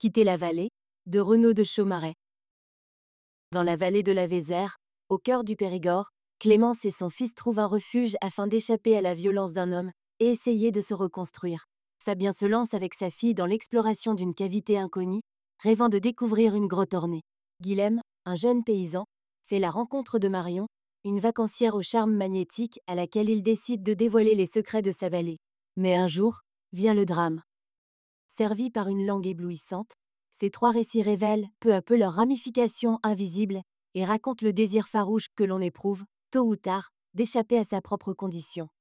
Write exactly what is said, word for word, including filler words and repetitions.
Quitter la vallée, de Renaud de Chaumaret. Dans la vallée de la Vézère, au cœur du Périgord, Clémence et son fils trouvent un refuge afin d'échapper à la violence d'un homme et essayer de se reconstruire. Fabien se lance avec sa fille dans l'exploration d'une cavité inconnue, rêvant de découvrir une grotte ornée. Guilhem, un jeune paysan, fait la rencontre de Marion, une vacancière au charme magnétique à laquelle il décide de dévoiler les secrets de sa vallée. Mais un jour, vient le drame. Servis par une langue éblouissante, ces trois récits révèlent peu à peu leurs ramifications invisibles et racontent le désir farouche que l'on éprouve, tôt ou tard, d'échapper à sa propre condition.